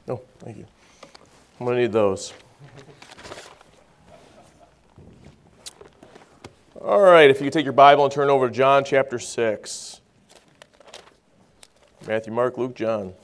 Oh, thank you. I'm going to need those. All right, if you could take your Bible and turn over to John chapter 6. Matthew, Mark, Luke, John.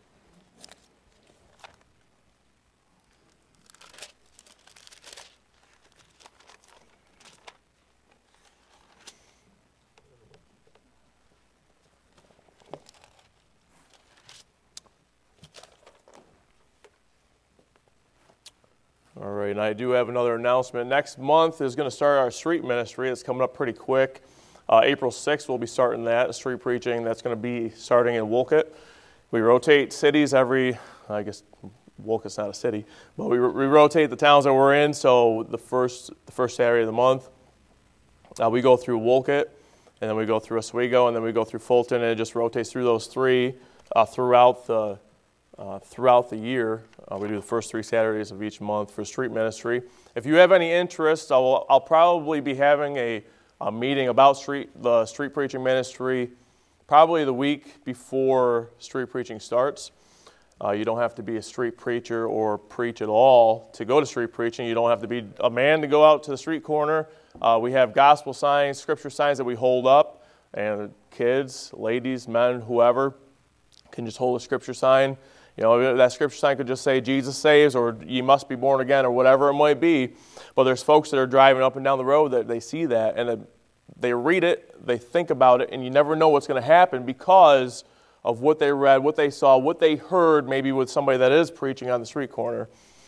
All right, and I do have another announcement. Next month is going to start our street ministry. It's coming up pretty quick. April 6th, we'll be starting that, street preaching. That's going to be starting in Wolcott. We rotate cities I guess Wolcott's not a city, but we rotate the towns that we're in. So the first Saturday of the month, we go through Wolcott, and then we go through Oswego, and then we go through Fulton, and it just rotates through those three throughout the year. We do the first 3 Saturdays of each month for street ministry. If you have any interest, I'll probably be having a meeting about the street preaching ministry probably the week before street preaching starts. You don't have to be a street preacher or preach at all to go to street preaching. You don't have to be a man to go out to the street corner. We have gospel signs, scripture signs that we hold up, and kids, ladies, men, whoever can just hold a scripture sign. You know, that scripture sign could just say, Jesus saves, or ye must be born again, or whatever it might be. But there's folks that are driving up and down the road that they see that, and they read it, they think about it, and you never know what's going to happen because of what they read, what they saw, what they heard, maybe with somebody that is preaching on the street corner.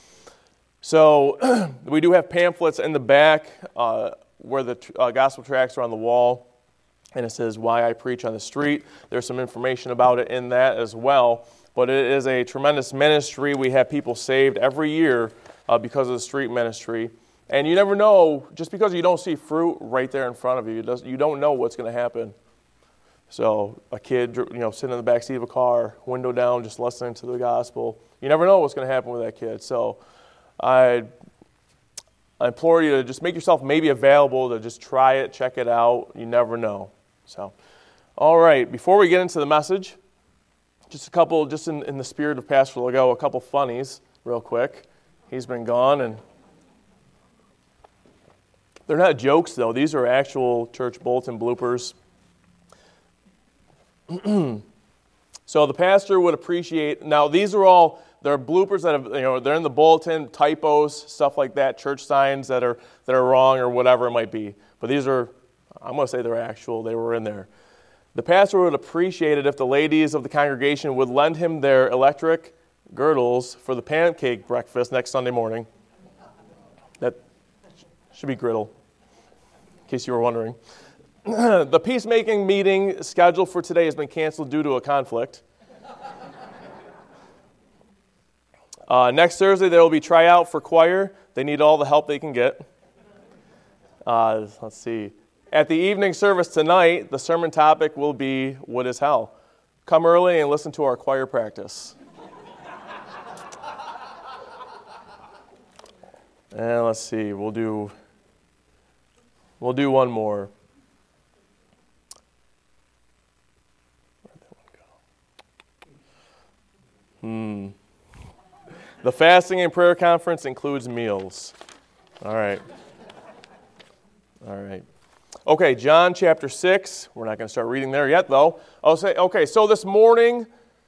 So we do have pamphlets in the back where the gospel tracts are on the wall, and it says, Why I Preach on the Street. There's some information about it in that as well. But it is a tremendous ministry. We have people saved every year because of the street ministry. And you never know, just because you don't see fruit right there in front of you, you don't know what's going to happen. So a kid, sitting in the back seat of a car, window down, just listening to the gospel, you never know what's going to happen with that kid. So I implore you to just make yourself maybe available to just try it, check it out. You never know. So, all right, before we get into the message, just a couple, just in the spirit of Pastor Legault, a couple funnies real quick. He's been gone, and they're not jokes, though. These are actual church bulletin bloopers. So the pastor would appreciate, now these are all, they're bloopers that have, they're in the bulletin, typos, stuff like that, church signs that are wrong or whatever it might be. But these are, I'm going to say they're actual, they were in there. The pastor would appreciate it if the ladies of the congregation would lend him their electric girdles for the pancake breakfast next Sunday morning. That should be griddle, in case you were wondering. The peacemaking meeting scheduled for today has been canceled due to a conflict. Next Thursday, there will be tryout for choir. They need all the help they can get. Let's see. At the evening service tonight, the sermon topic will be, What is Hell? Come early and listen to our choir practice. And let's see, we'll do one more. Where'd that one go? The fasting and prayer conference includes meals. All right. Okay, John chapter 6. We're not going to start reading there yet, though. So this morning,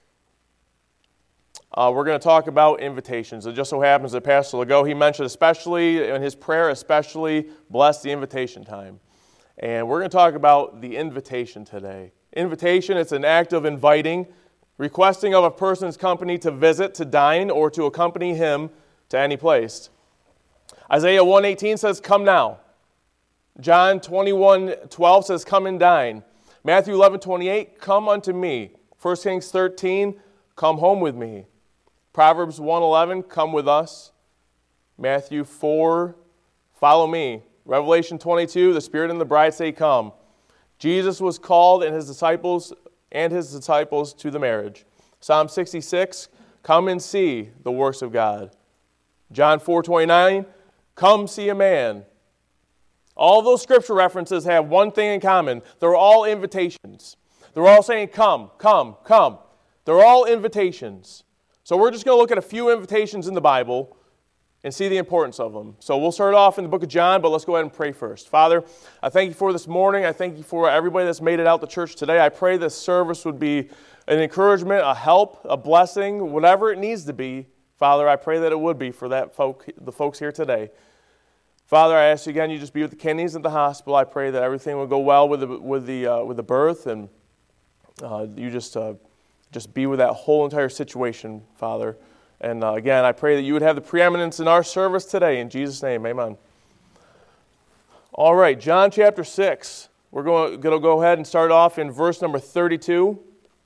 we're going to talk about invitations. It just so happens that Pastor Legault, he mentioned especially, in his prayer, bless the invitation time. And we're going to talk about the invitation today. Invitation, it's an act of inviting, requesting of a person's company to visit, to dine, or to accompany him to any place. Isaiah 1:18 says, Come now. John 21:12 says, Come and dine. Matthew 11:28, Come unto me. 1 Kings 13, Come home with me. Proverbs 1:11, Come with us. Matthew 4, Follow me. Revelation 22, the Spirit and the bride say, Come. Jesus was called and his disciples to the marriage. Psalm 66, Come and see the works of God. John 4:29, Come see a man. All those scripture references have one thing in common. They're all invitations. They're all saying, come, come, come. They're all invitations. So we're just going to look at a few invitations in the Bible and see the importance of them. So we'll start off in the book of John, but let's go ahead and pray first. Father, I thank you for this morning. I thank you for everybody that's made it out to church today. I pray this service would be an encouragement, a help, a blessing, whatever it needs to be. Father, I pray that it would be for the folks here today. Father, I ask you again, you just be with the Kennys at the hospital. I pray that everything will go well with the birth, and you just be with that whole entire situation, Father. And again, I pray that you would have the preeminence in our service today. In Jesus' name, amen. All right, John chapter 6. We're going to go ahead and start off in verse number 32.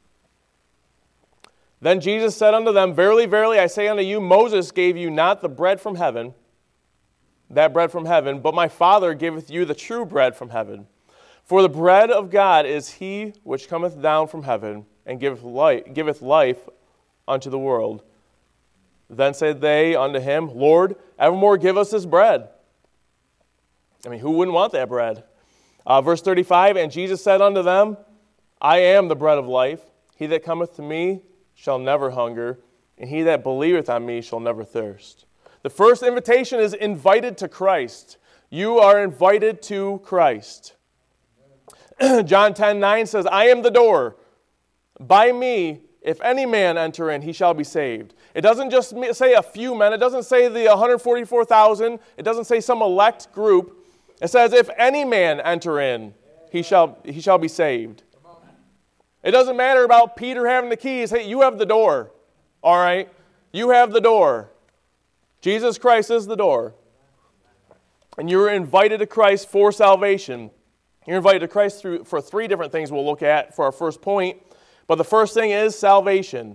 Then Jesus said unto them, Verily, verily, I say unto you, Moses gave you not the bread from heaven, that bread from heaven, but my Father giveth you the true bread from heaven. For the bread of God is he which cometh down from heaven, and giveth life unto the world. Then said they unto him, Lord, evermore give us this bread. I mean, who wouldn't want that bread? Verse 35, And Jesus said unto them, I am the bread of life. He that cometh to me shall never hunger, and he that believeth on me shall never thirst. The first invitation is invited to Christ. You are invited to Christ. John 10:9 says, I am the door. By me, if any man enter in, he shall be saved. It doesn't just say a few men. It doesn't say the 144,000. It doesn't say some elect group. It says, if any man enter in, he shall be saved. It doesn't matter about Peter having the keys. Hey, you have the door. All right? You have the door. Jesus Christ is the door. And you're invited to Christ for salvation. You're invited to Christ for three different things we'll look at for our first point. But the first thing is salvation.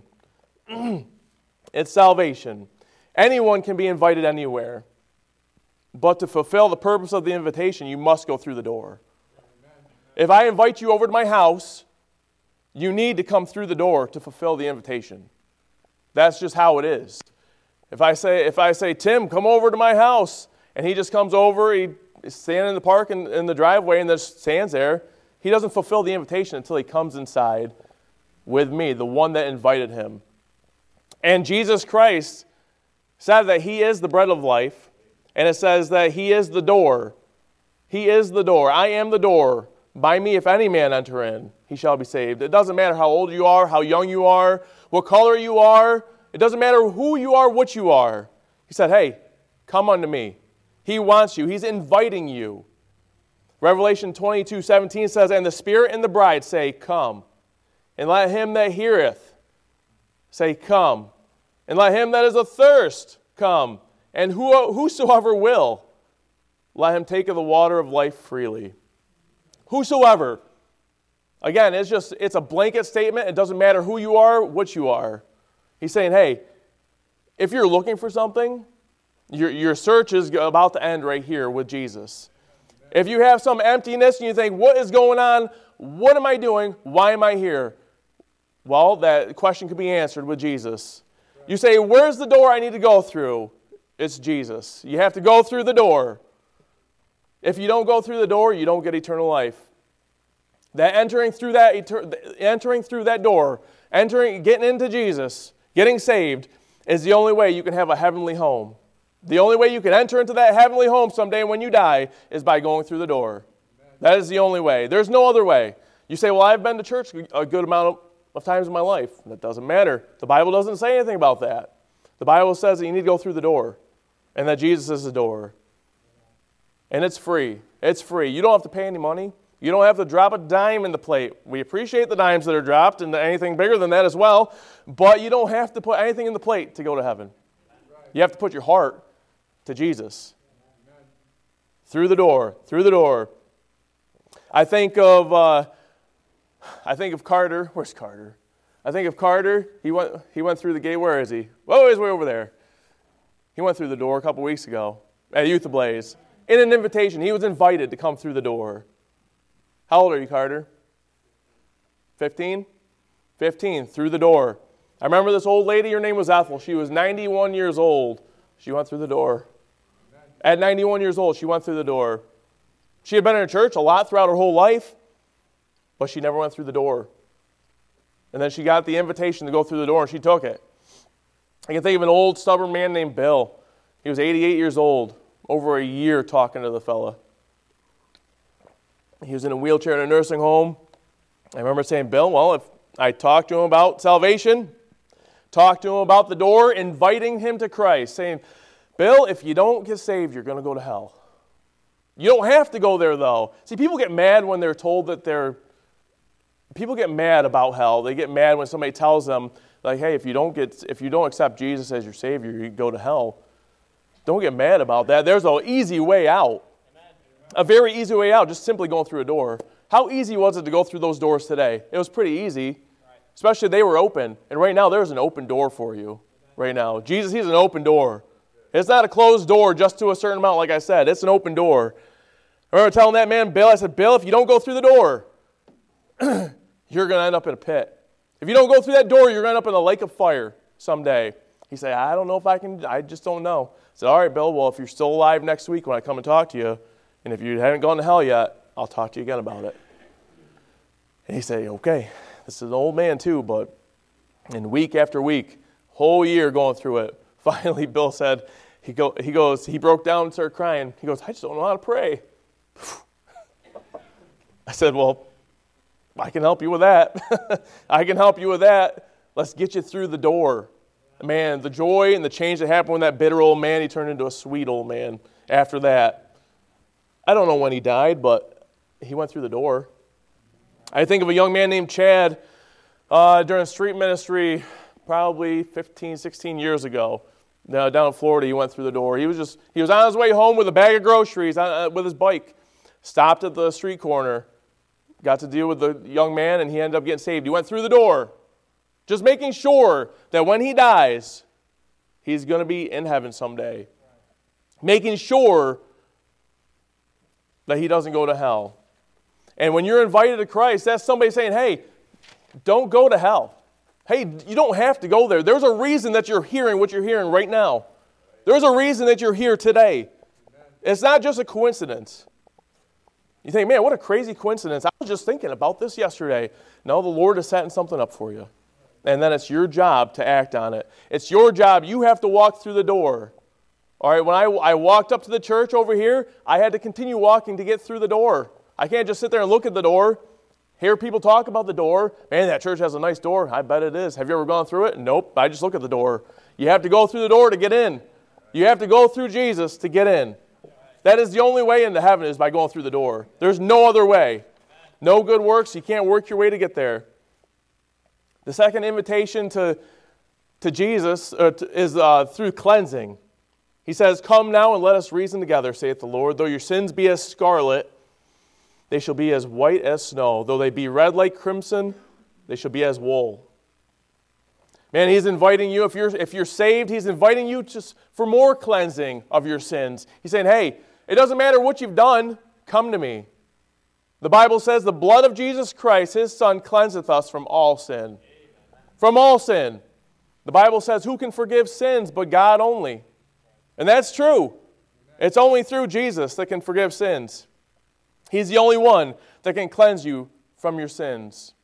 It's salvation. Anyone can be invited anywhere. But to fulfill the purpose of the invitation, you must go through the door. If I invite you over to my house, you need to come through the door to fulfill the invitation. That's just how it is. If I say, Tim, come over to my house, and he just comes over, he's standing in the park in the driveway and just stands there, he doesn't fulfill the invitation until he comes inside with me, the one that invited him. And Jesus Christ said that he is the bread of life, and it says that he is the door. He is the door. I am the door. By me, if any man enter in, he shall be saved. It doesn't matter how old you are, how young you are, what color you are. It doesn't matter who you are, what you are. He said, hey, come unto me. He wants you. He's inviting you. Revelation 22:17 says, And the Spirit and the bride say, Come. And let him that heareth say, Come. And let him that is athirst come. And whosoever will, let him take of the water of life freely. Whosoever. Again, it's a blanket statement. It doesn't matter who you are, what you are. He's saying, hey, if you're looking for something, your search is about to end right here with Jesus. If you have some emptiness and you think, what is going on? What am I doing? Why am I here? Well, that question can be answered with Jesus. You say, where's the door I need to go through? It's Jesus. You have to go through the door. If you don't go through the door, you don't get eternal life. That entering through that door, getting into Jesus, getting saved, is the only way you can have a heavenly home. The only way you can enter into that heavenly home someday when you die is by going through the door. That is the only way. There's no other way. You say, well, I've been to church a good amount of times in my life. That doesn't matter. The Bible doesn't say anything about that. The Bible says that you need to go through the door and that Jesus is the door. And it's free. It's free. You don't have to pay any money. You don't have to drop a dime in the plate. We appreciate the dimes that are dropped and anything bigger than that as well, but you don't have to put anything in the plate to go to heaven. You have to put your heart to Jesus. Through the door. Through the door. I think of Carter. Where's Carter? I think of Carter. He went through the gate. Where is he? Oh, he's way over there. He went through the door a couple weeks ago at Youth Ablaze. In an invitation. He was invited to come through the door. How old are you, Carter? 15? 15, through the door. I remember this old lady, her name was Ethel. She was 91 years old. She went through the door. At 91 years old, she went through the door. She had been in church a lot throughout her whole life, but she never went through the door. And then she got the invitation to go through the door, and she took it. I can think of an old stubborn man named Bill. He was 88 years old, over a year talking to the fella. He was in a wheelchair in a nursing home. I remember saying, Bill, well, if I talked to him about salvation, talked to him about the door, inviting him to Christ, saying, Bill, if you don't get saved, you're going to go to hell. You don't have to go there, though. See, people get mad when they're told that people get mad about hell. They get mad when somebody tells them, like, hey, if you don't accept Jesus as your Savior, you go to hell. Don't get mad about that. There's an easy way out. A very easy way out, just simply going through a door. How easy was it to go through those doors today? It was pretty easy, especially they were open. And right now, there's an open door for you right now. Jesus, he's an open door. It's not a closed door just to a certain amount, like I said. It's an open door. I remember telling that man, Bill, I said, Bill, if you don't go through the door, you're going to end up in a pit. If you don't go through that door, you're going to end up in a lake of fire someday. He said, I don't know if I can, I just don't know. I said, all right, Bill, well, if you're still alive next week when I come and talk to you, and if you haven't gone to hell yet, I'll talk to you again about it. And he said, okay, this is an old man too, but in week after week, whole year going through it, finally Bill said, he broke down and started crying. He goes, I just don't know how to pray. I said, well, I can help you with that. I can help you with that. Let's get you through the door. Man, the joy and the change that happened when that bitter old man, he turned into a sweet old man after that. I don't know when he died, but he went through the door. I think of a young man named Chad during street ministry probably 15, 16 years ago. Down in Florida, he went through the door. He was on his way home with a bag of groceries with his bike. Stopped at the street corner, got to deal with the young man, and he ended up getting saved. He went through the door, just making sure that when he dies, he's going to be in heaven someday. Making sure that he doesn't go to hell. And when you're invited to Christ, that's somebody saying, hey, don't go to hell. Hey, you don't have to go there. There's a reason that you're hearing what you're hearing right now. There's a reason that you're here today. It's not just a coincidence. You think, man, what a crazy coincidence. I was just thinking about this yesterday. No, the Lord is setting something up for you. And then it's your job to act on it. It's your job. You have to walk through the door. All right, when I walked up to the church over here, I had to continue walking to get through the door. I can't just sit there and look at the door, hear people talk about the door. Man, that church has a nice door. I bet it is. Have you ever gone through it? Nope. I just look at the door. You have to go through the door to get in. You have to go through Jesus to get in. That is the only way into heaven is by going through the door. There's no other way. No good works. You can't work your way to get there. The second invitation to Jesus is through cleansing. He says, come now and let us reason together, saith the Lord. Though your sins be as scarlet, they shall be as white as snow. Though they be red like crimson, they shall be as wool. Man, he's inviting you, if you're saved, he's inviting you just for more cleansing of your sins. He's saying, hey, it doesn't matter what you've done, come to me. The Bible says the blood of Jesus Christ, his Son, cleanseth us from all sin. Amen. From all sin. The Bible says, who can forgive sins but God only? And that's true. It's only through Jesus that can forgive sins. He's the only one that can cleanse you from your sins.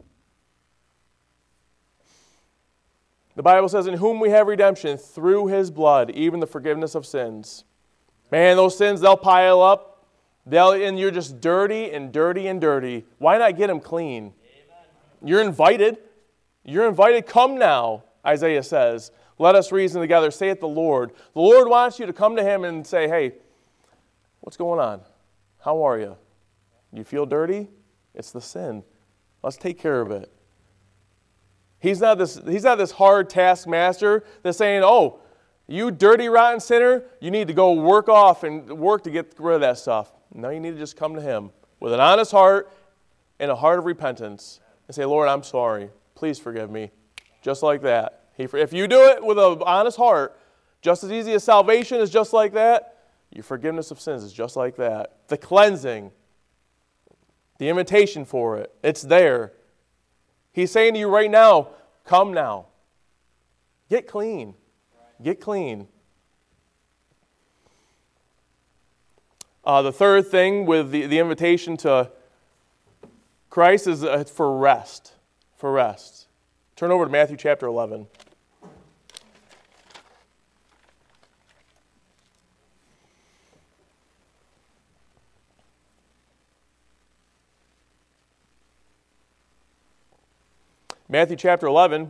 The Bible says, in whom we have redemption through his blood, even the forgiveness of sins. Man, those sins, they'll pile up. And you're just dirty and dirty and dirty. Why not get them clean? Amen. You're invited. You're invited. Come now, Isaiah says. Let us reason together, saith the Lord. The Lord wants you to come to him and say, hey, what's going on? How are you? You feel dirty? It's the sin. Let's take care of it. He's not this hard taskmaster that's saying, oh, you dirty, rotten sinner, you need to go work to get rid of that stuff. No, you need to just come to him with an honest heart and a heart of repentance and say, Lord, I'm sorry. Please forgive me. Just like that. If you do it with an honest heart, just as easy as salvation is just like that, your forgiveness of sins is just like that. The cleansing, the invitation for it, it's there. He's saying to you right now, come now. Get clean. Get clean. The third thing with the invitation to Christ is for rest. For rest. Turn over to Matthew chapter 11. Matthew chapter 11.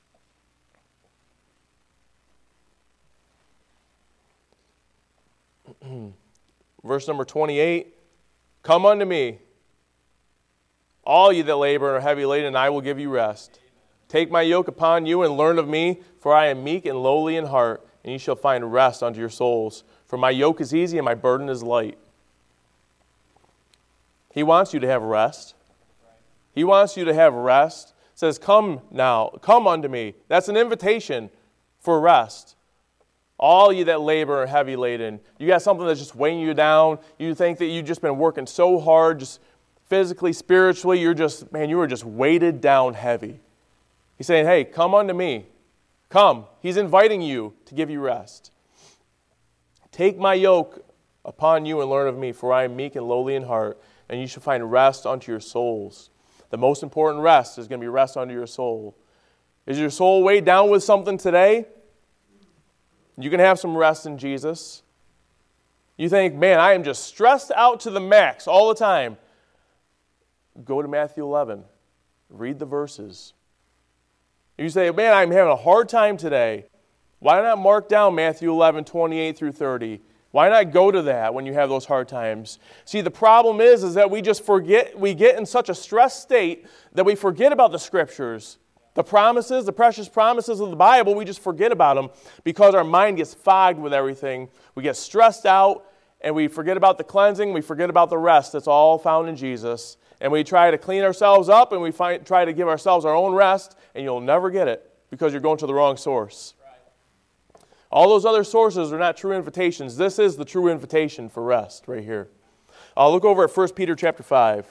Verse number 28. Come unto me, all ye that labor and are heavy laden, and I will give you rest. Take my yoke upon you and learn of me, for I am meek and lowly in heart, and ye shall find rest unto your souls. For my yoke is easy and my burden is light. He wants you to have rest. He wants you to have rest. It says, come now, come unto me. That's an invitation for rest. All you that labor are heavy laden. You got something that's just weighing you down. You think that you've just been working so hard, just physically, spiritually, you are just weighted down heavy. He's saying, hey, come unto me. Come. He's inviting you to give you rest. Take my yoke upon you and learn of me, for I am meek and lowly in heart, and you shall find rest unto your souls. The most important rest is going to be rest unto your soul. Is your soul weighed down with something today? You can have some rest in Jesus. You think, man, I am just stressed out to the max all the time. Go to Matthew 11. Read the verses. You say, man, I'm having a hard time today. Why not mark down Matthew 11, 28 through 30? Why not go to that when you have those hard times? See, the problem is that we just forget, we get in such a stressed state that we forget about the Scriptures. The promises, the precious promises of the Bible, we just forget about them because our mind gets fogged with everything. We get stressed out, and we forget about the cleansing. We forget about the rest that's all found in Jesus. And we try to clean ourselves up, and we try to give ourselves our own rest, and you'll never get it because you're going to the wrong source. Right. All those other sources are not true invitations. This is the true invitation for rest right here. Look over at 1 Peter chapter 5.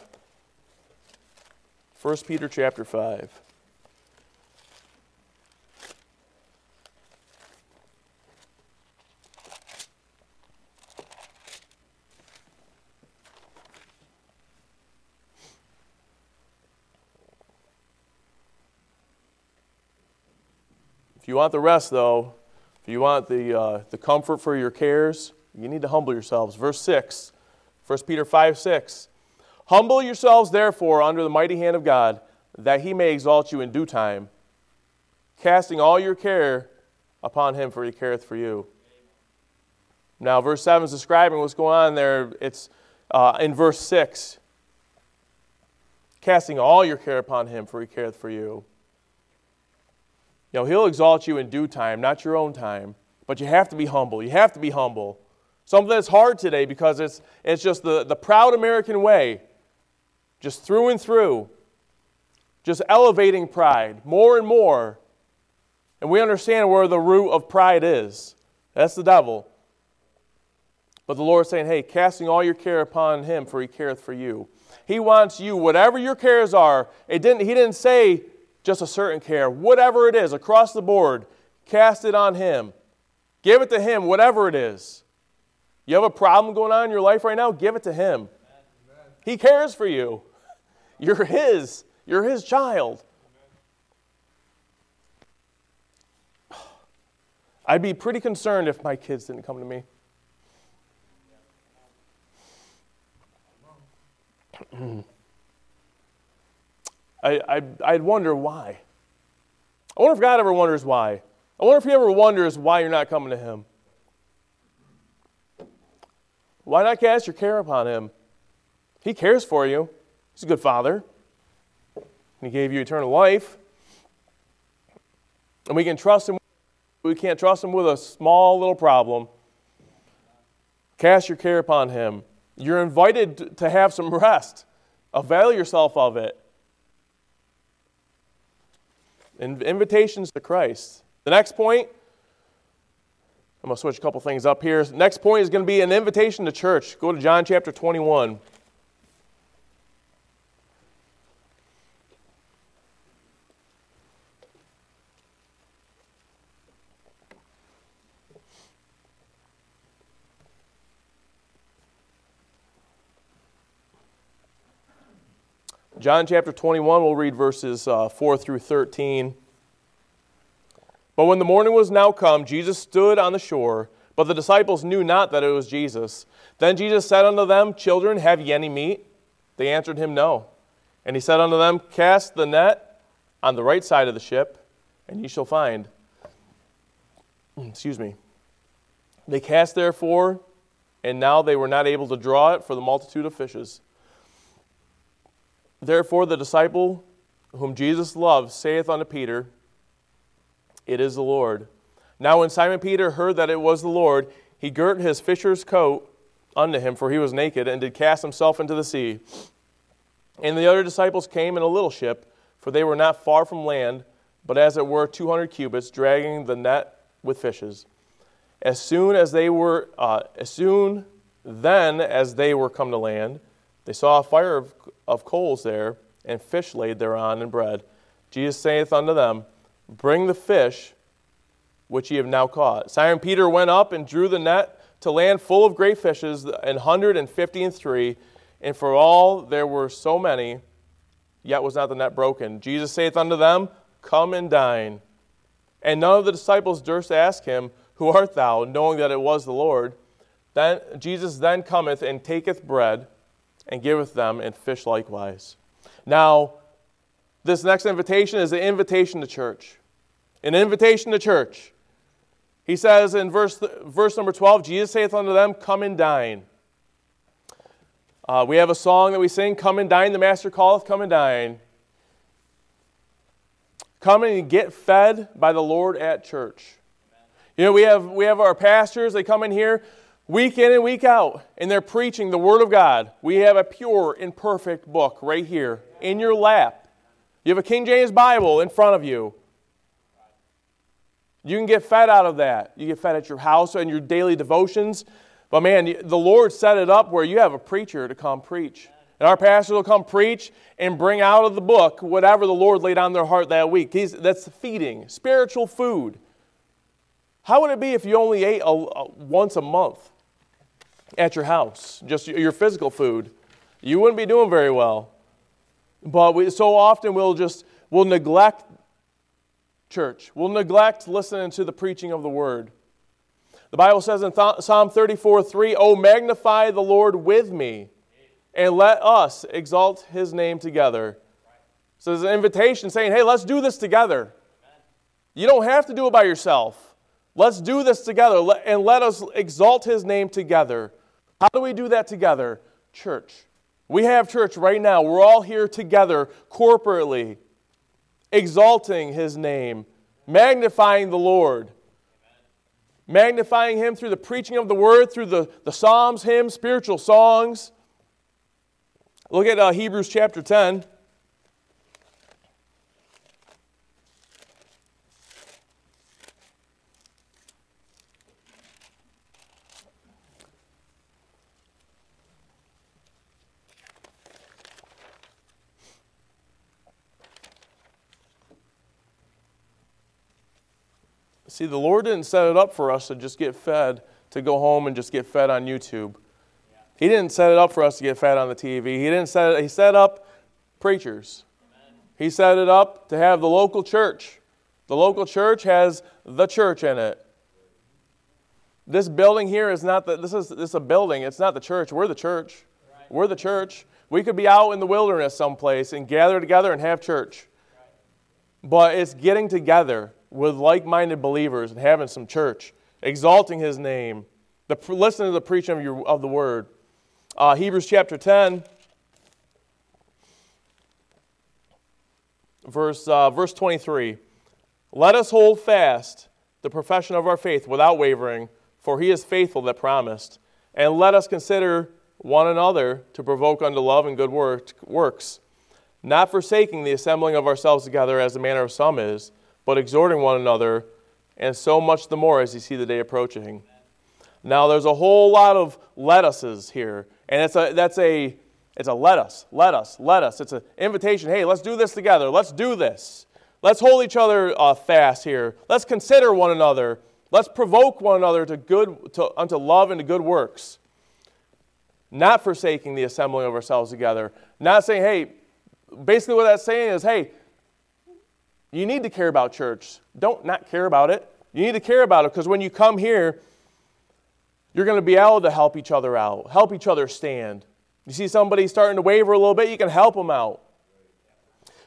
1 Peter chapter 5. If you want the rest, though, if you want the comfort for your cares, you need to humble yourselves. Verse 6, 1 Peter 5, 6. Humble yourselves, therefore, under the mighty hand of God, that he may exalt you in due time, casting all your care upon him, for he careth for you. Now, verse 7 is describing what's going on there. It's in verse 6. Casting all your care upon him, for he careth for you. You know, he'll exalt you in due time, not your own time. But you have to be humble. You have to be humble. Something that's hard today because it's just the proud American way. Just through and through. Just elevating pride more and more. And we understand where the root of pride is. That's the devil. But the Lord is saying, hey, casting all your care upon him, for he careth for you. He wants you, whatever your cares are. He didn't say just a certain care. Whatever it is, across the board, cast it on him. Give it to him, whatever it is. You have a problem going on in your life right now? Give it to him. Amen. He cares for you. You're his. You're his child. I'd be pretty concerned if my kids didn't come to me. I'd wonder why. I wonder if God ever wonders why. I wonder if he ever wonders why you're not coming to him. Why not cast your care upon him? He cares for you. He's a good father. He gave you eternal life. And we can trust him. We can't trust him with a small little problem. Cast your care upon him. You're invited to have some rest. Avail yourself of it. Invitations to Christ. The next point, I'm going to switch a couple things up here. The next point is going to be an invitation to church. Go to John chapter 21. John chapter 21, we'll read verses 4 through 13. But when the morning was now come, Jesus stood on the shore, but the disciples knew not that it was Jesus. Then Jesus said unto them, Children, have ye any meat? They answered him, No. And he said unto them, Cast the net on the right side of the ship, and ye shall find. Excuse me. They cast therefore, and now they were not able to draw it for the multitude of fishes. Therefore the disciple whom Jesus loved saith unto Peter, It is the Lord. Now when Simon Peter heard that it was the Lord, he girt his fisher's coat unto him, for he was naked, and did cast himself into the sea. And the other disciples came in a little ship, for they were not far from land, but as it were 200 cubits, dragging the net with fishes. As soon then as they were come to land, they saw a fire of coals there, and fish laid thereon, and bread. Jesus saith unto them, Bring the fish which ye have now caught. Simon Peter went up and drew the net to land full of great fishes, 153, and for all there were so many, yet was not the net broken. Jesus saith unto them, Come and dine. And none of the disciples durst ask him, Who art thou? Knowing that it was the Lord. Then Jesus then cometh and taketh bread, and giveth them, and fish likewise. Now, this next invitation is an invitation to church. An invitation to church. He says in verse number 12, Jesus saith unto them, Come and dine. We have a song that we sing, Come and dine, the Master calleth, come and dine. Come and get fed by the Lord at church. You know, we have our pastors, they come in here week in and week out, and they're preaching the Word of God. We have a pure and perfect book right here in your lap. You have a King James Bible in front of you. You can get fed out of that. You get fed at your house and your daily devotions. But man, the Lord set it up where you have a preacher to come preach. And our pastor will come preach and bring out of the book whatever the Lord laid on their heart that week. That's feeding, spiritual food. How would it be if you only ate once a month at your house, just your physical food? You wouldn't be doing very well. But so often we'll neglect church. We'll neglect listening to the preaching of the Word. The Bible says in Psalm 34:3, Oh, magnify the Lord with me, and let us exalt His name together. So there's an invitation saying, hey, let's do this together. You don't have to do it by yourself. Let's do this together, and let us exalt His name together. How do we do that together? Church. We have church right now. We're all here together, corporately, exalting His name, magnifying the Lord, magnifying Him through the preaching of the Word, through the Psalms, hymns, spiritual songs. Look at Hebrews chapter 10. See, the Lord didn't set it up for us to just get fed, to go home and just get fed on YouTube. He didn't set it up for us to get fed on the TV. He set up preachers. Amen. He set it up to have the local church. The local church has the church in it. This building here is not this is a building. It's not the church. We're the church. Right. We're the church. We could be out in the wilderness someplace and gather together and have church. Right. But it's getting together with like-minded believers and having some church, exalting His name, listening to the preaching of the Word. Hebrews chapter 10, verse 23. Let us hold fast the profession of our faith without wavering, for He is faithful that promised. And let us consider one another to provoke unto love and good works, not forsaking the assembling of ourselves together as the manner of some is, but exhorting one another, and so much the more as you see the day approaching. Now there's a whole lot of let uses here, and it's a let us. It's an invitation. Hey, let's do this together. Let's do this. Let's hold each other fast here. Let's consider one another. Let's provoke one another unto love and to good works. Not forsaking the assembling of ourselves together. Not saying, hey, basically what that's saying is, hey, you need to care about church. Don't not care about it. You need to care about it because when you come here, you're going to be able to help each other out, help each other stand. You see somebody starting to waver a little bit, you can help them out.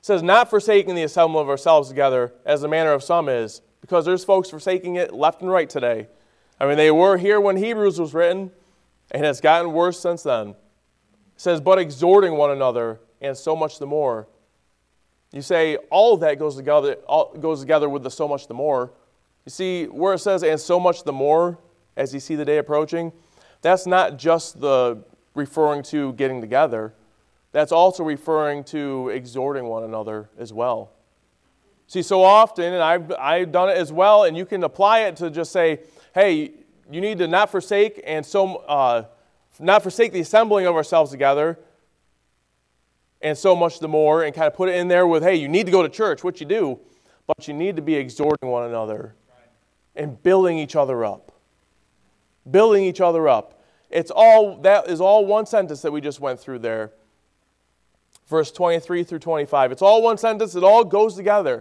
says, not forsaking the assembly of ourselves together, as the manner of some is, because there's folks forsaking it left and right today. I mean, they were here when Hebrews was written, and it's gotten worse since then. It says, but exhorting one another, and so much the more. You say, all of that goes together with the so much the more. You see, where it says, and so much the more, as you see the day approaching, that's not just the referring to getting together. That's also referring to exhorting one another as well. See, so often, and I've done it as well, and you can apply it to just say, hey, you need to not forsake not forsake the assembling of ourselves together, and so much the more, and kind of put it in there with, hey, you need to go to church, what you do, but you need to be exhorting one another and building each other up. Building each other up. That is all one sentence that we just went through there. Verse 23 through 25. It's all one sentence. It all goes together.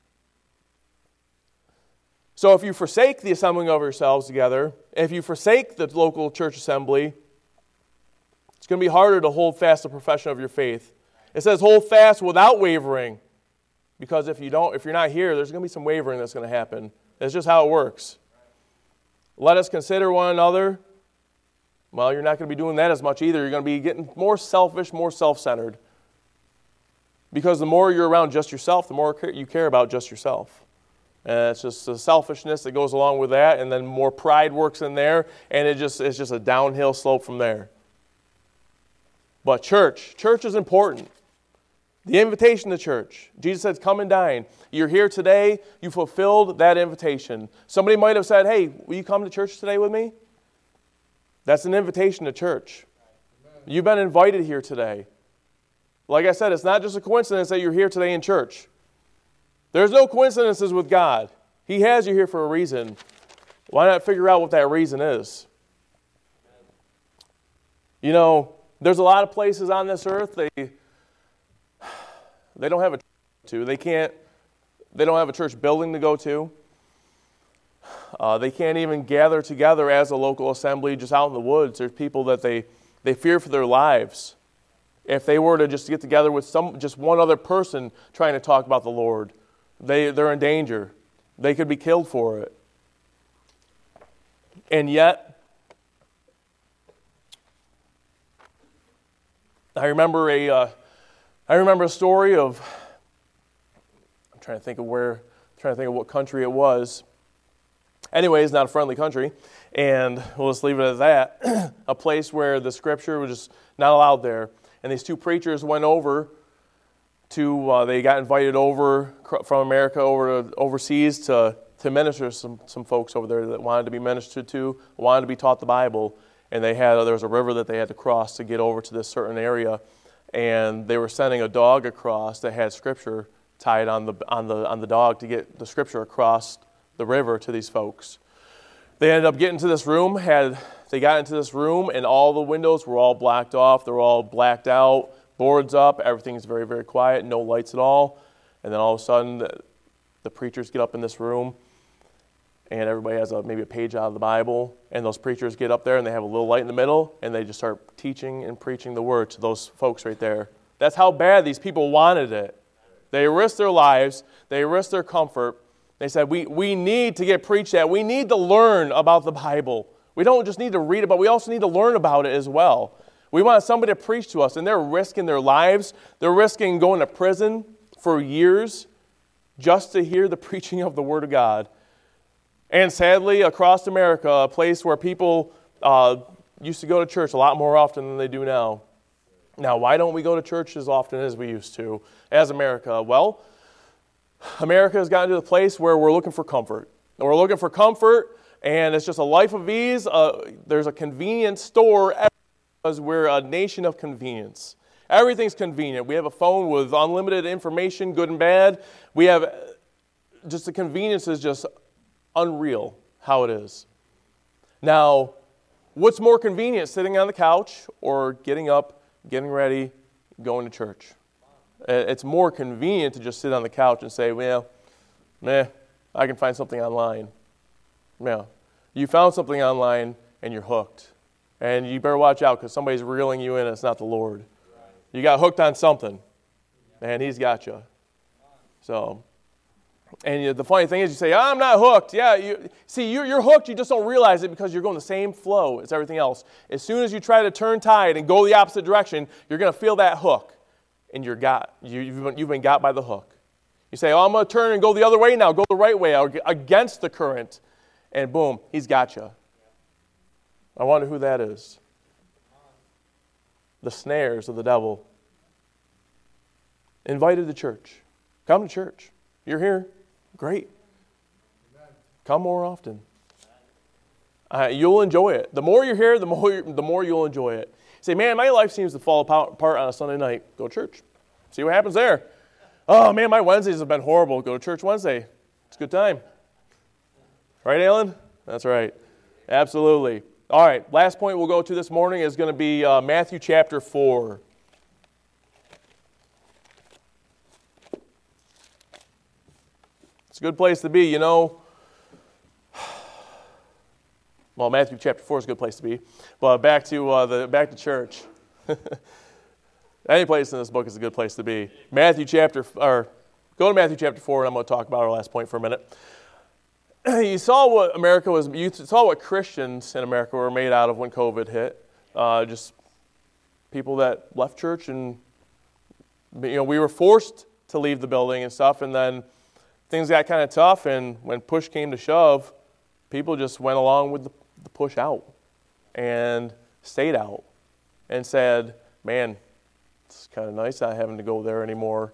So if you forsake the assembling of yourselves together, if you forsake the local church assembly, it's going to be harder to hold fast the profession of your faith. It says hold fast without wavering, because if you're not here, there's going to be some wavering that's going to happen. That's just how it works. Let us consider one another. Well, you're not going to be doing that as much either. You're going to be getting more selfish, more self-centered. Because the more you're around just yourself, the more you care about just yourself. And it's just the selfishness that goes along with that, and then more pride works in there, and it's just a downhill slope from there. But church is important. The invitation to church. Jesus said, come and dine. You're here today. You fulfilled that invitation. Somebody might have said, hey, will you come to church today with me? That's an invitation to church. Amen. You've been invited here today. Like I said, it's not just a coincidence that you're here today in church. There's no coincidences with God. He has you here for a reason. Why not figure out what that reason is? You know, there's a lot of places on this earth they don't have a church to. They don't have a church building to go to. They can't even gather together as a local assembly just out in the woods. There's people that they fear for their lives. If they were to just get together with just one other person trying to talk about the Lord, they're in danger. They could be killed for it. And yet, I remember a story of, I'm trying to think of what country it was. Anyway, it's not a friendly country, and we'll just leave it at that. A place where the scripture was just not allowed there. And these two preachers went over they got invited over from America overseas to minister to some folks over there that wanted to be ministered to, wanted to be taught the Bible. And there was a river that they had to cross to get over to this certain area. And they were sending a dog across that had scripture tied on the dog to get the scripture across the river to these folks. They ended up getting to this room. They got into this room, and all the windows were all blacked off. They were all blacked out, boards up. Everything's very, very quiet, no lights at all. And then all of a sudden, the preachers get up in this room, and everybody has maybe a page out of the Bible. And those preachers get up there, and they have a little light in the middle, and they just start teaching and preaching the word to those folks right there. That's how bad these people wanted it. They risked their lives. They risked their comfort. They said, we need to get preached at. We need to learn about the Bible. We don't just need to read about it. We also need to learn about it as well. We want somebody to preach to us, and they're risking their lives. They're risking going to prison for years just to hear the preaching of the Word of God. And sadly, across America, a place where people used to go to church a lot more often than they do now. Now, why don't we go to church as often as we used to as America? Well, America has gotten to the place where we're looking for comfort. And we're looking for comfort, and it's just a life of ease. There's a convenience store because we're a nation of convenience. Everything's convenient. We have a phone with unlimited information, good and bad. We have just the convenience is just unreal how it is. Now, what's more convenient, sitting on the couch or getting up, getting ready, going to church? It's more convenient to just sit on the couch and say, well, I can find something online. Yeah, you found something online and you're hooked. And you better watch out because somebody's reeling you in and it's not the Lord. You got hooked on something. and he's got you. So, and the funny thing is you say, I'm not hooked. Yeah, you're hooked. You just don't realize it because you're going the same flow as everything else. As soon as you try to turn tide and go the opposite direction, you're going to feel that hook, and you've been got by the hook. You say, I'm going to turn and go the other way now, go the right way, against the current, and boom, he's got you. I wonder who that is. The snares of the devil. Invited to church. Come to church. You're here. Great. Come more often. You'll enjoy it. The more you're here, the more you'll enjoy it. You say, man, my life seems to fall apart on a Sunday night. Go to church. See what happens there. Oh, man, my Wednesdays have been horrible. Go to church Wednesday. It's a good time. Right, Alan? That's right. Absolutely. All right, last point we'll go to this morning is going to be Matthew chapter 4. It's a good place to be, you know. Well, Matthew chapter 4 is a good place to be. But back to church. Any place in this book is a good place to be. Go to Matthew chapter 4, and I'm going to talk about our last point for a minute. You saw what Christians in America were made out of when COVID hit. Just people that left church, and we were forced to leave the building and stuff, and then things got kind of tough, and when push came to shove, people just went along with the push out and stayed out and said, man, it's kind of nice not having to go there anymore.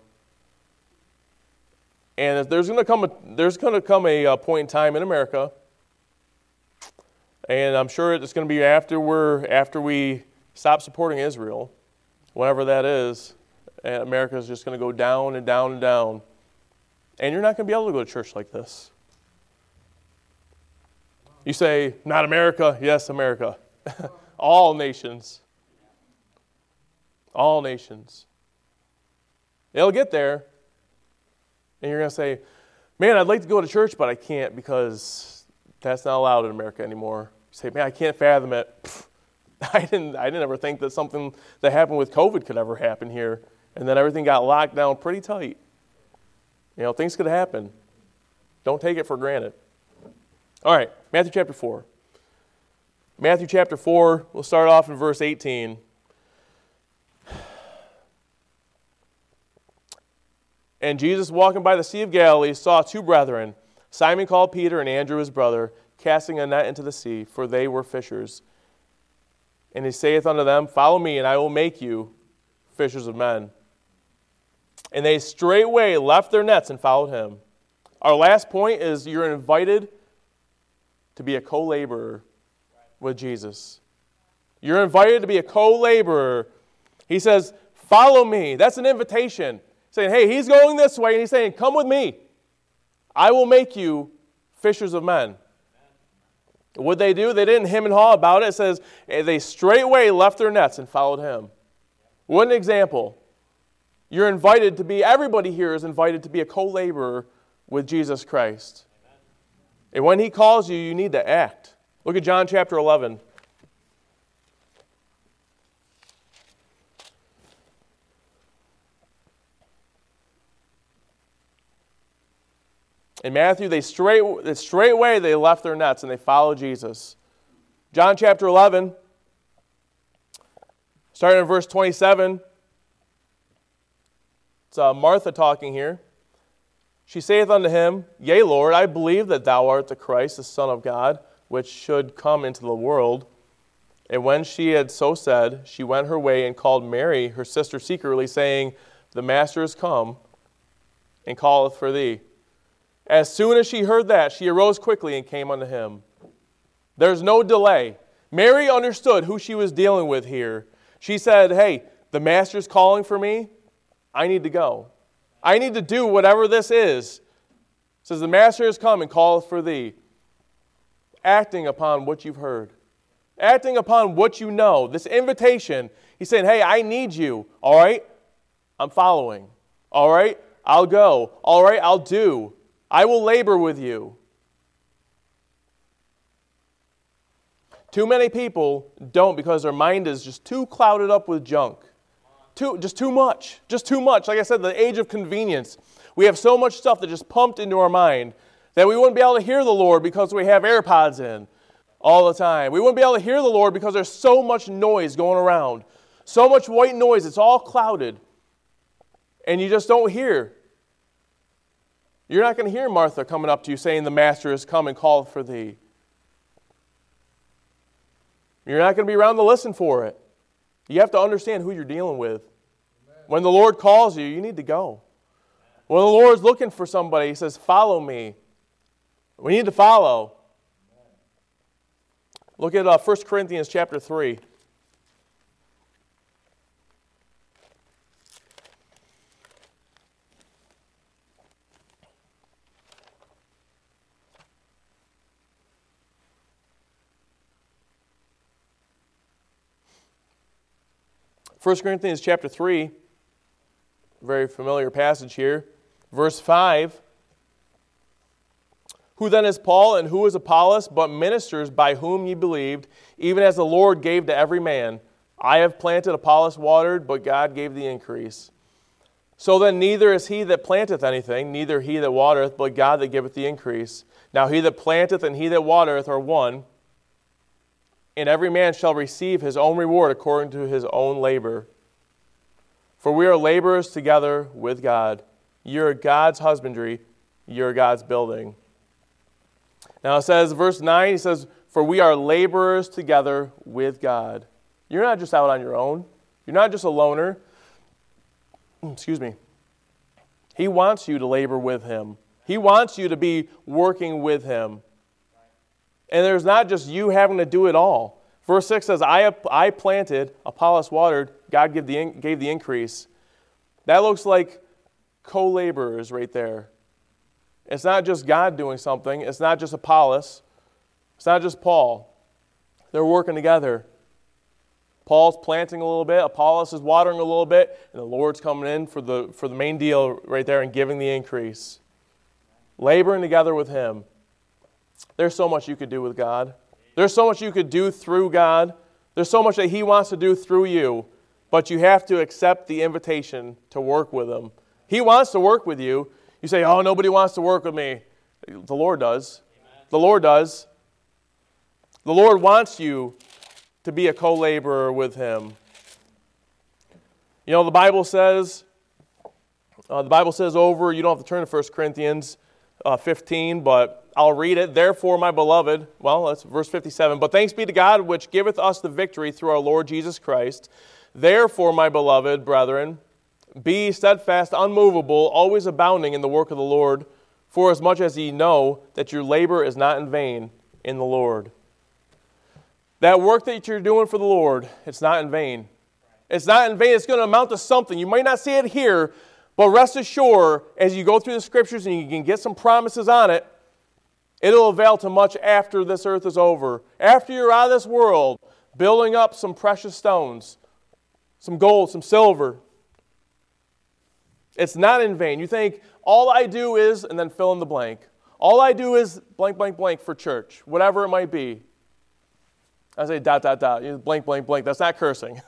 And there's going to come a point in time in America, and I'm sure it's going to be after we stop supporting Israel, whenever that is, and America is just going to go down and down and down. And you're not going to be able to go to church like this. You say, not America. Yes, America. All nations. All nations. It'll get there. And you're going to say, man, I'd like to go to church, but I can't because that's not allowed in America anymore. You say, man, I can't fathom it. I didn't ever think that something that happened with COVID could ever happen here. And then everything got locked down pretty tight. Things could happen. Don't take it for granted. All right, Matthew chapter 4. Matthew chapter 4, we'll start off in verse 18. And Jesus, walking by the Sea of Galilee, saw two brethren, Simon called Peter and Andrew his brother, casting a net into the sea, for they were fishers. And he saith unto them, follow me, and I will make you fishers of men. And they straightway left their nets and followed him. Our last point is you're invited to be a co-laborer with Jesus. You're invited to be a co-laborer. He says, follow me. That's an invitation. Saying, hey, he's going this way, and he's saying, come with me. I will make you fishers of men. What they do, they didn't hem and haw about it. It says, they straightway left their nets and followed him. What an example. You're invited to be, everybody here is invited to be a co-laborer with Jesus Christ. And when he calls you, you need to act. Look at John chapter 11. In Matthew, straightway they left their nets and they followed Jesus. John chapter 11, starting in verse 27, it's Martha talking here. She saith unto him, Yea, Lord, I believe that thou art the Christ, the Son of God, which should come into the world. And when she had so said, she went her way and called Mary, her sister, secretly, saying, The Master is come, and calleth for thee. As soon as she heard that, she arose quickly and came unto him. There's no delay. Mary understood who she was dealing with here. She said, hey, the Master's calling for me. I need to go. I need to do whatever this is. It says, the Master has come and calleth for thee. Acting upon what you've heard. Acting upon what you know. This invitation. He's saying, hey, I need you. All right? I'm following. All right? I'll go. All right? I'll do. I will labor with you. Too many people don't because their mind is just too clouded up with junk. Just too much. Just too much. Like I said, the age of convenience. We have so much stuff that just pumped into our mind that we wouldn't be able to hear the Lord because we have AirPods in all the time. We wouldn't be able to hear the Lord because there's so much noise going around. So much white noise. It's all clouded. And you just don't hear. You're not going to hear Martha coming up to you saying, the Master is come and called for thee. You're not going to be around to listen for it. You have to understand who you're dealing with. Amen. When the Lord calls you, you need to go. When the Lord's looking for somebody, He says, follow me. We need to follow. Look at 1 Corinthians chapter 3. 1 Corinthians chapter 3, very familiar passage here. Verse 5, who then is Paul and who is Apollos, but ministers by whom ye believed, even as the Lord gave to every man. I have planted, Apollos watered, but God gave the increase. So then neither is he that planteth anything, neither he that watereth, but God that giveth the increase. Now he that planteth and he that watereth are one, and every man shall receive his own reward according to his own labor. For we are laborers together with God. You are God's husbandry, you are God's building. Now it says, verse 9, he says, for we are laborers together with God. You're not just out on your own. You're not just a loner. Excuse me. He wants you to labor with Him. He wants you to be working with Him. And there's not just you having to do it all. Verse 6 says, I planted, Apollos watered, God gave the increase. That looks like co-laborers right there. It's not just God doing something. It's not just Apollos. It's not just Paul. They're working together. Paul's planting a little bit, Apollos is watering a little bit, and the Lord's coming in for the main deal right there and giving the increase. Laboring together with Him. There's so much you could do with God. There's so much you could do through God. There's so much that He wants to do through you, but you have to accept the invitation to work with Him. He wants to work with you. You say, oh, nobody wants to work with me. The Lord does. Amen. The Lord does. The Lord wants you to be a co-laborer with Him. You know, the Bible says over, you don't have to turn to 1 Corinthians 15, but I'll read it. Therefore, my beloved, well, that's verse 57. But thanks be to God, which giveth us the victory through our Lord Jesus Christ. Therefore, my beloved brethren, be steadfast, unmovable, always abounding in the work of the Lord, for as much as ye know that your labor is not in vain in the Lord. That work that you're doing for the Lord, it's not in vain. It's not in vain. It's going to amount to something. You might not see it here, but rest assured, as you go through the Scriptures and you can get some promises on it, it'll avail to much after this earth is over. After you're out of this world, building up some precious stones, some gold, some silver. It's not in vain. You think, all I do is, and then fill in the blank. All I do is blank, blank, blank for church, whatever it might be. I say ... blank, blank, blank. That's not cursing.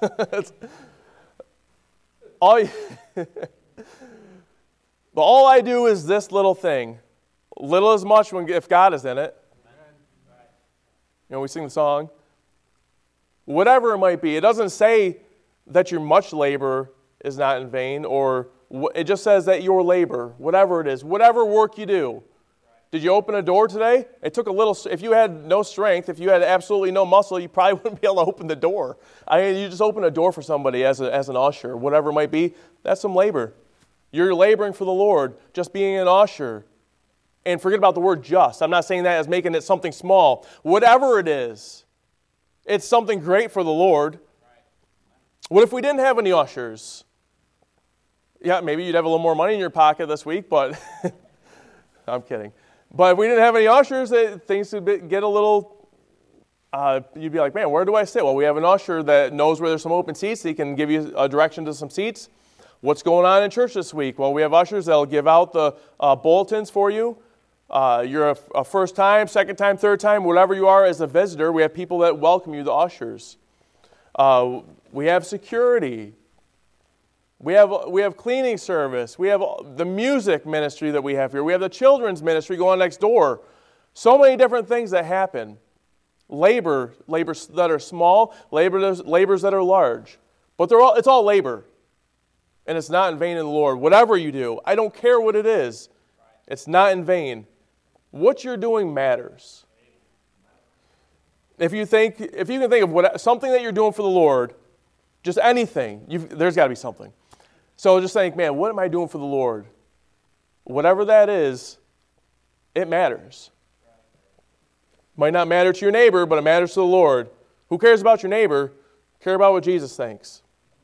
But all I do is this little thing. Little as much if God is in it. You know, we sing the song. Whatever it might be. It doesn't say that your much labor is not in vain, or it just says that your labor, whatever it is, whatever work you do. Did you open a door today? It took a little. If you had no strength, if you had absolutely no muscle, you probably wouldn't be able to open the door. I mean, you just open a door for somebody as an usher, whatever it might be. That's some labor. You're laboring for the Lord, just being an usher. And forget about the word just. I'm not saying that as making it something small. Whatever it is, it's something great for the Lord. What if we didn't have any ushers? Yeah, maybe you'd have a little more money in your pocket this week, but I'm kidding. But if we didn't have any ushers, things would get a little, you'd be like, man, where do I sit? Well, we have an usher that knows where there's some open seats. He can give you a direction to some seats. What's going on in church this week? Well, we have ushers that will give out the bulletins for you. You're a first time, second time, third time, whatever you are as a visitor. We have people that welcome you, the ushers. We have security. We have cleaning service. We have the music ministry that we have here. We have the children's ministry going next door. So many different things that happen. Labors that are small, labors that are large. But it's all labor. And it's not in vain in the Lord. Whatever you do, I don't care what it is. It's not in vain. What you're doing matters. If you can think of something that you're doing for the Lord, just anything, there's got to be something. So just think, man, what am I doing for the Lord? Whatever that is, it matters. Might not matter to your neighbor, but it matters to the Lord. Who cares about your neighbor? Care about what Jesus thinks.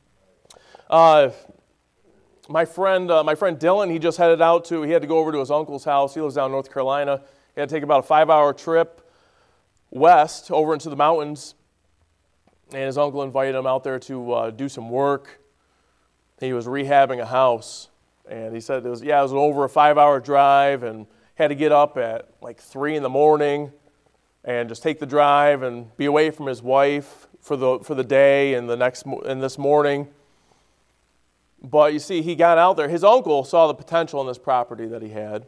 My friend Dylan, he just headed out he had to go over to his uncle's house. He lives down in North Carolina. He had to take about a 5-hour trip west over into the mountains. And his uncle invited him out there to do some work. He was rehabbing a house. And he said it was over a 5-hour drive and had to get up at like 3 in the morning and just take the drive and be away from his wife for the day and this morning. But you see, he got out there. His uncle saw the potential in this property that he had.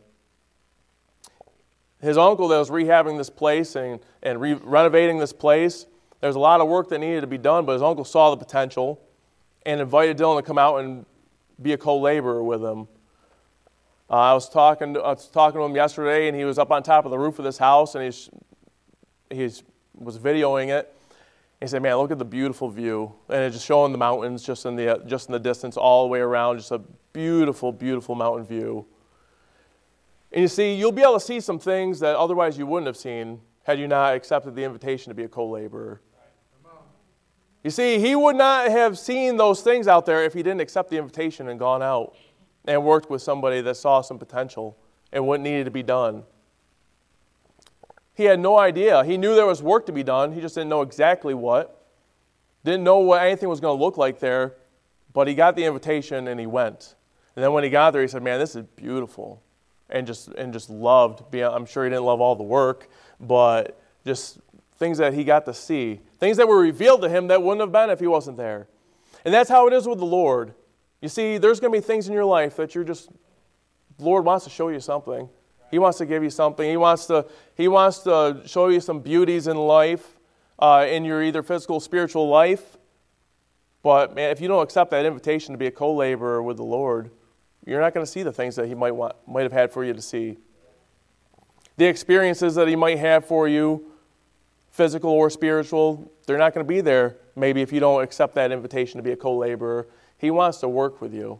His uncle that was rehabbing this place and renovating this place, there's a lot of work that needed to be done, but his uncle saw the potential and invited Dylan to come out and be a co-laborer with him. I was talking to him yesterday, and he was up on top of the roof of this house, and he was videoing it. He said, man, look at the beautiful view. And it's just showing the mountains just in the distance all the way around, just a beautiful, beautiful mountain view. And you see, you'll be able to see some things that otherwise you wouldn't have seen had you not accepted the invitation to be a co-laborer. You see, he would not have seen those things out there if he didn't accept the invitation and gone out and worked with somebody that saw some potential and what needed to be done. He had no idea. He knew there was work to be done. He just didn't know exactly what. Didn't know what anything was going to look like there. But he got the invitation and he went. And then when he got there, he said, man, this is beautiful. And just loved being, I'm sure he didn't love all the work, but just things that he got to see. Things that were revealed to him that wouldn't have been if he wasn't there. And that's how it is with the Lord. You see, there's going to be things in your life that the Lord wants to show you something. He wants to give you something. He wants to show you some beauties in life, in your either physical or spiritual life. But man, if you don't accept that invitation to be a co-laborer with the Lord, you're not going to see the things that He might have had for you to see. The experiences that He might have for you, physical or spiritual, they're not going to be there maybe if you don't accept that invitation to be a co-laborer. He wants to work with you.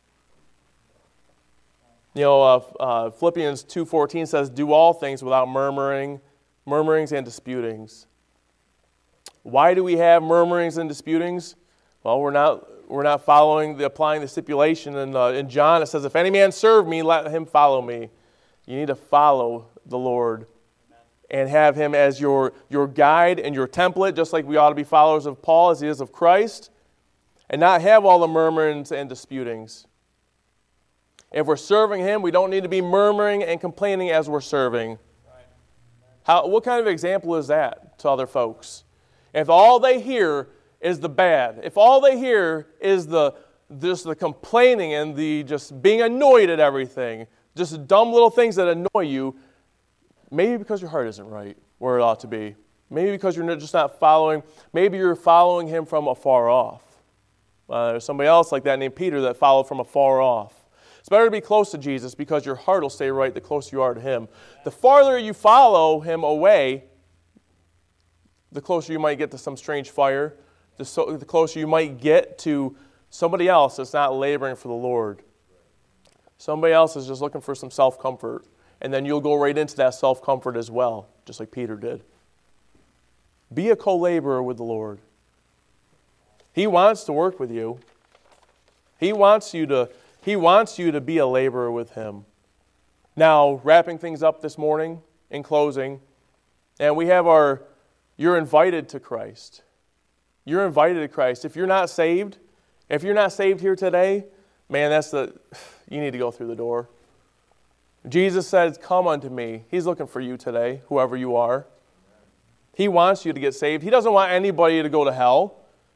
You know, Philippians 2:14 says, do all things without murmurings and disputings. Why do we have murmurings and disputings? Well, we're not applying the stipulation. In John, it says, if any man serve me, let him follow me. You need to follow the Lord and have Him as your guide and your template, just like we ought to be followers of Paul as He is of Christ, and not have all the murmurings and disputings. If we're serving Him, we don't need to be murmuring and complaining as we're serving. What kind of example is that to other folks? If all they hear is the bad, if all they hear is just the complaining and the just being annoyed at everything, just dumb little things that annoy you, maybe because your heart isn't right where it ought to be. Maybe because you're just not following, maybe you're following Him from afar off. There's somebody else like that named Peter that followed from afar off. It's better to be close to Jesus because your heart will stay right the closer you are to Him. The farther you follow Him away, the closer you might get to some strange fire, the closer you might get to somebody else that's not laboring for the Lord. Somebody else is just looking for some self-comfort, and then you'll go right into that self-comfort as well, just like Peter did. Be a co-laborer with the Lord. He wants to work with you. He wants you to be a laborer with Him. Now, wrapping things up this morning, in closing, and we have you're invited to Christ. You're invited to Christ. If you're not saved here today, man, you need to go through the door. Jesus says, come unto me. He's looking for you today, whoever you are. He wants you to get saved. He doesn't want anybody to go to hell.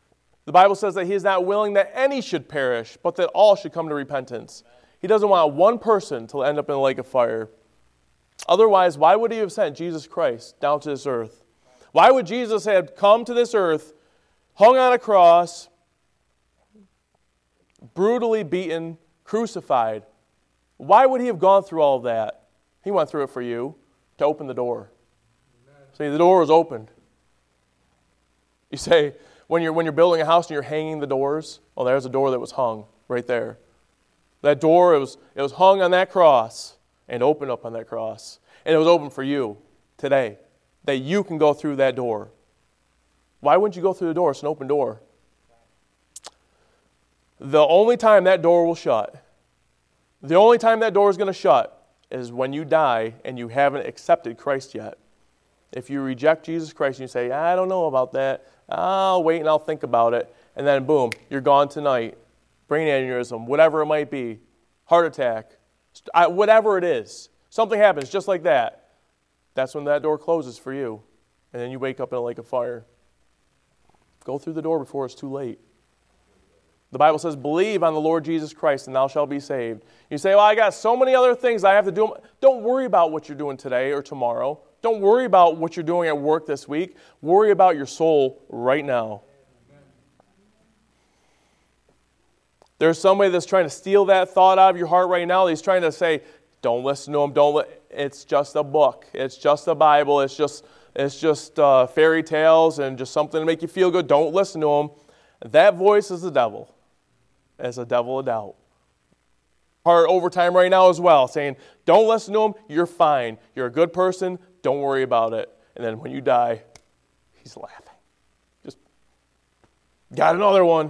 The Bible says that he is not willing that any should perish, but that all should come to repentance. He doesn't want one person to end up in the lake of fire. Otherwise, why would he have sent Jesus Christ down to this earth? Why would Jesus have come to this earth, hung on a cross, brutally beaten, crucified? Why would he have gone through all of that? He went through it for you, to open the door. See, the door was opened. You say, when you're building a house and you're hanging the doors, well, there's a door that was hung right there. That door, it was hung on that cross and opened up on that cross. And it was open for you today, that you can go through that door. Why wouldn't you go through the door? It's an open door. The only time that door will shut, the only time that door is going to shut is when you die and you haven't accepted Christ yet. If you reject Jesus Christ and you say, I don't know about that, I'll wait and I'll think about it, and then boom, you're gone tonight. Brain aneurysm, whatever it might be, heart attack, whatever it is, something happens just like that. That's when that door closes for you, and then you wake up in a lake of fire. Go through the door before it's too late. The Bible says, believe on the Lord Jesus Christ and thou shalt be saved. You say, well, I got so many other things I have to do. Don't worry about what you're doing today or tomorrow. Don't worry about what you're doing at work this week. Worry about your soul right now. There's somebody that's trying to steal that thought out of your heart right now. He's trying to say, don't listen to him. It's just a book. It's just a Bible. It's just fairy tales and just something to make you feel good. Don't listen to him. That voice is the devil. It's a devil of doubt. Heart overtime right now as well, saying, don't listen to him. You're fine. You're a good person. Don't worry about it. And then when you die, he's laughing. Just got another one.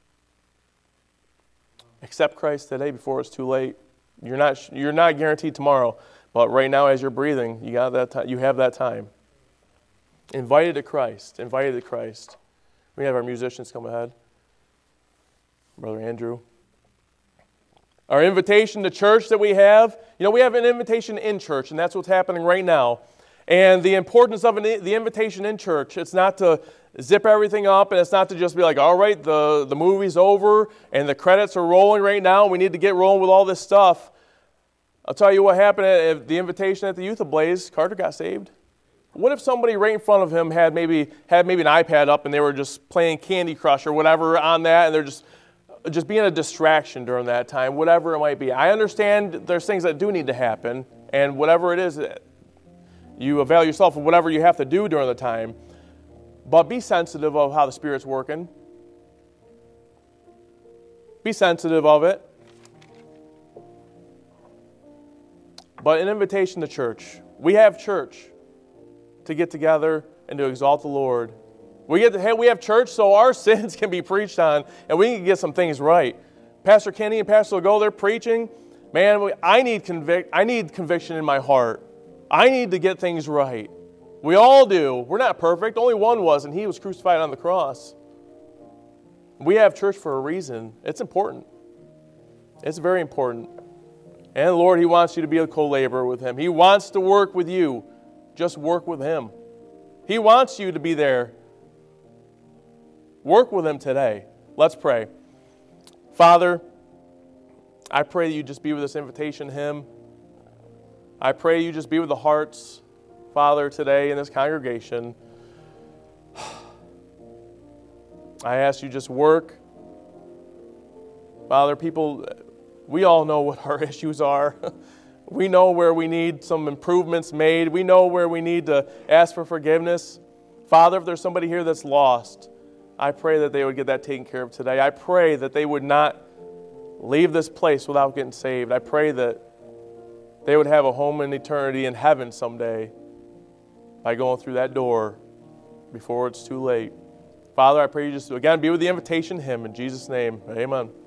Accept Christ today before it's too late. You're not guaranteed tomorrow, but right now as you're breathing, you have that time. Invited to Christ. Invited to Christ. We have our musicians come ahead. Brother Andrew. Our invitation to church that we have, we have an invitation in church, and that's what's happening right now. And the importance of the invitation in church, it's not to zip everything up, and it's not to just be like, all right, the movie's over, and the credits are rolling right now, and we need to get rolling with all this stuff. I'll tell you what happened at the invitation at the Youth Ablaze. Carter got saved. What if somebody right in front of him had maybe an iPad up and they were just playing Candy Crush or whatever on that, and they're just being a distraction during that time, whatever it might be. I understand there's things that do need to happen, and whatever it is, you avail yourself of whatever you have to do during the time, but be sensitive of how the Spirit's working. Be sensitive of it. But an invitation to church. We have church to get together and to exalt the Lord. We have church so our sins can be preached on and we can get some things right. Pastor Kenny and Pastor Legault, they're preaching. Man, I need conviction in my heart. I need to get things right. We all do. We're not perfect. Only one was, and he was crucified on the cross. We have church for a reason. It's important. It's very important. And the Lord, he wants you to be a co-laborer with him. He wants to work with you. Just work with him. He wants you to be there. Work with him today. Let's pray. Father, I pray that you just be with this invitation hymn. I pray you just be with the hearts, Father, today in this congregation. I ask you just work. Father, we all know what our issues are. We know where we need some improvements made. We know where we need to ask for forgiveness. Father, if there's somebody here that's lost, I pray that they would get that taken care of today. I pray that they would not leave this place without getting saved. I pray that they would have a home in eternity in heaven someday by going through that door before it's too late. Father, I pray you just, again, be with the invitation hymn. In Jesus' name, amen.